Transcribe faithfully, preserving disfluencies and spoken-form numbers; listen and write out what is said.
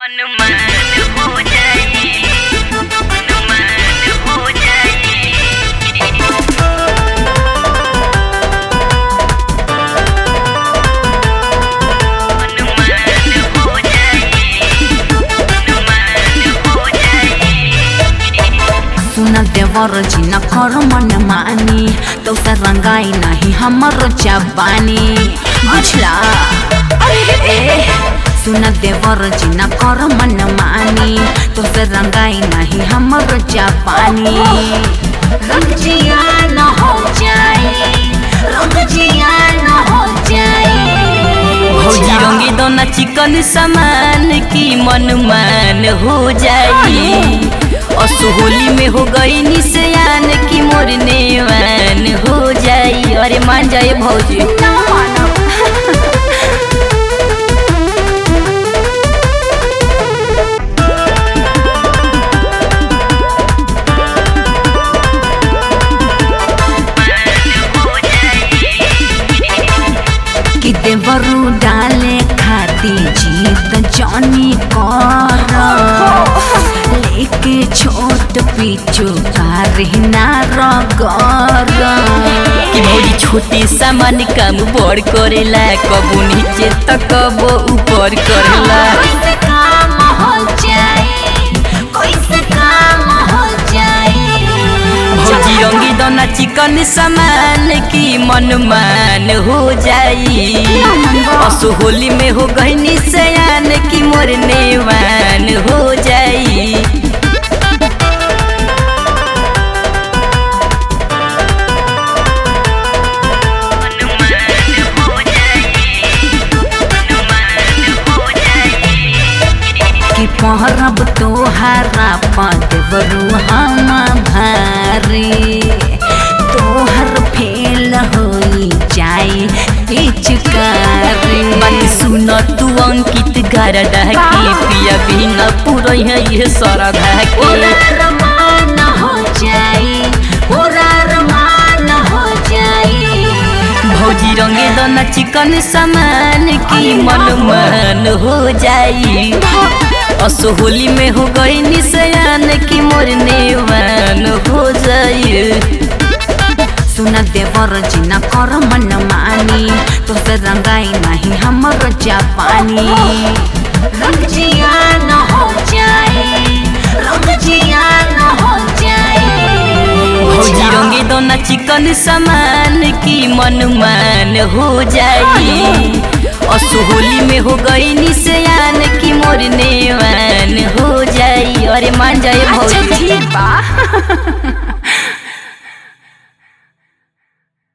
अनुमान हो जाए, अनुमान हो जाए। अनुमान हो जाए, अनुमान हो जाए। सुन देवर जी न कर मन मानी तो से रंगाई नहीं हमर जबानी बुझला। ए सुन देवर जी न कर मन मानी तो से रंगाई नहीं हमर जबानी। रंग जिया न हो जाए, रंग जिया न हो जाए। भौजी रंगी दोना चिकन सामान की मनमान हो जाई। असोहोली में हो गई निशान की मोर नेवान हो जाई। अरे मान जाए भौजी। कि देवरू डाले खाती जीत जानी कर लेके छोट पीछू कारना रगर। कि भौजी छोटे सामान काम बड़ करेला, कबो नीचे तो कबो ऊपर करेला। कैसे काम हो जाए, कैसे काम हो जाए। भौजी रंगी दोना चिकन सामान की मनमान हो जाई। असोहोली में हो गई निशान की मोर नेवान हो जाई। कि पहरब तोहरा पदवरू हम भारी तोहर फेल होई जाई पिचकारी। बानी सुन तू अंकित गारदा के पिया बिना पूरा है ये सरधा के। रमान हो जाई, पूरा रमान हो जाई। भौजी रंगे दोना चिकन सामान की मनमान हो जाई। असोहोली में हो गई निशान की मोर नेवान हो जाई। सुन देवर जी न कर मन मानी तो से रंगाई नहीं हमर जापानी। रंग जिया न हो जाए, रंग जिया न हो जाए। भौजी रंगे दोना चिकन सामान की मनमान हो जाई। असोहोली में हो गई निशान की मोर नेवान हो जाई। अरे मान जाए भौजी। अच्छा ठीक बा।